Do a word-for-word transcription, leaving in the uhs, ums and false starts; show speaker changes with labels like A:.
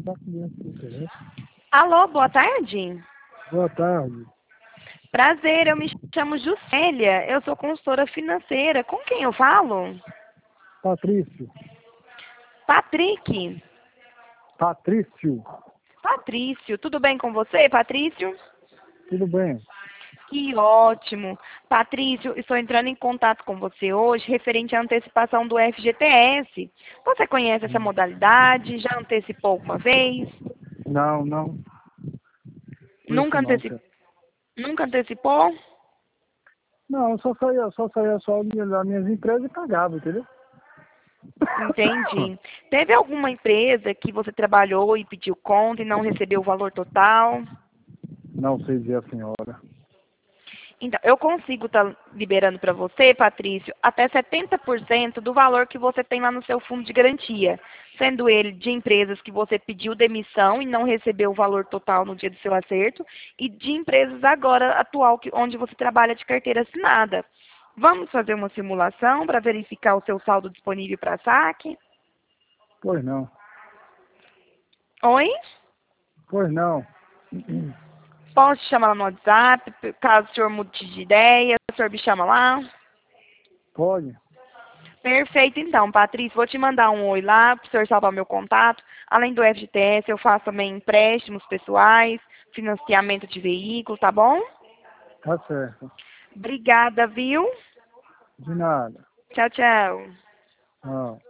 A: Alô, boa tarde.
B: Boa tarde.
A: Prazer, eu me chamo Juscelia, eu sou consultora financeira. Com quem eu falo?
B: Patrício.
A: Patrick.
B: Patrício.
A: Patrício, tudo bem com você, Patrício?
B: Tudo bem?
A: Que ótimo. Patrício, estou entrando em contato com você hoje referente à antecipação do F G T S. Você conhece essa modalidade? Já antecipou alguma vez?
B: Não, não. Conheço
A: Nunca,
B: não,
A: anteci...
B: cara.
A: Nunca antecipou?
B: Não, eu só saía, só saía só das minhas empresas e pagava, entendeu?
A: Entendi. Teve alguma empresa que você trabalhou e pediu conta e não recebeu o valor total?
B: Não sei dizer a senhora.
A: Então, eu consigo estar liberando para você, Patrício, até setenta por cento do valor que você tem lá no seu fundo de garantia, sendo ele de empresas que você pediu demissão e não recebeu o valor total no dia do seu acerto, e de empresas agora atual que, onde você trabalha de carteira assinada. Vamos fazer uma simulação para verificar o seu saldo disponível para saque?
B: Pois não.
A: Oi?
B: Pois não.
A: Posso te chamar no WhatsApp, caso o senhor mude de ideia, o senhor me chama lá?
B: Pode?
A: Perfeito, então, Patrícia, vou te mandar um oi lá, para o senhor salvar meu contato. Além do F G T S, eu faço também empréstimos pessoais, financiamento de veículo, tá bom?
B: Tá certo.
A: Obrigada, viu?
B: De nada.
A: Tchau, tchau.
B: Não.